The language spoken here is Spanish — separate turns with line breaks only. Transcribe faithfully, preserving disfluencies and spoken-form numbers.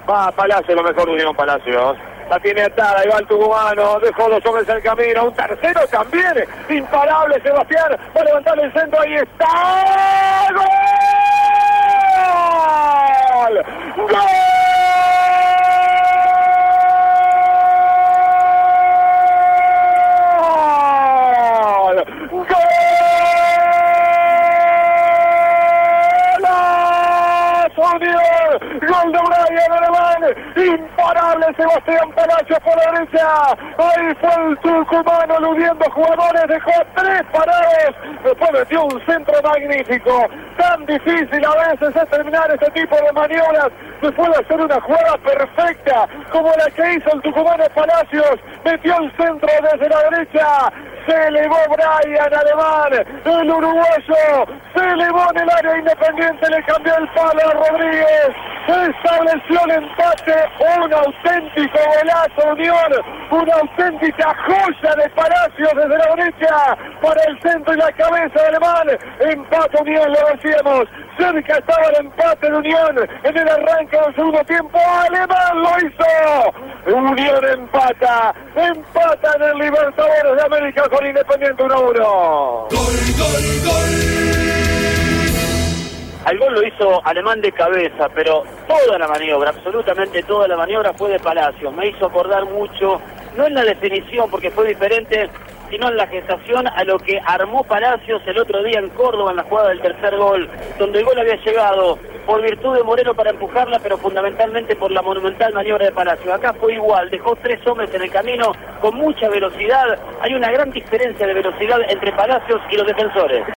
Va Palacio, lo mejor de Unión Palacios. La tiene atada, ahí va el tucumano, dejó dos hombres en el camino, un tercero también, imparable Sebastián, va a levantar el centro, ahí está, ¡gol! ¡Gol! Gol de Brian Alemán, imparable Sebastián Palacios por la derecha, ahí fue el tucumano eludiendo jugadores, dejó tres parados, después metió un centro magnífico. Tan difícil a veces es terminar este tipo de maniobras después de hacer una jugada perfecta como la que hizo el tucumano Palacios, metió el centro desde la derecha, se elevó Brian Alemán, el uruguayo se elevó en el área Independiente, le cambió el palo a Rodríguez, estableció el empate, un auténtico golazo de Unión, una auténtica joya de Palacios desde la derecha para el centro y la cabeza de Alemán. Empate Unión, lo decíamos, cerca estaba el empate de Unión en el arranque del segundo tiempo. Alemán lo hizo, Unión empata, empata en el Libertadores de América con Independiente uno a uno.
Gol, gol, gol.
Al gol lo hizo Alemán de cabeza, pero toda la maniobra, absolutamente toda la maniobra fue de Palacios. Me hizo acordar mucho, no en la definición porque fue diferente, sino en la gestación a lo que armó Palacios el otro día en Córdoba en la jugada del tercer gol, donde el gol había llegado por virtud de Moreno para empujarla, pero fundamentalmente por la monumental maniobra de Palacios. Acá fue igual, dejó tres hombres en el camino con mucha velocidad. Hay una gran diferencia de velocidad entre Palacios y los defensores.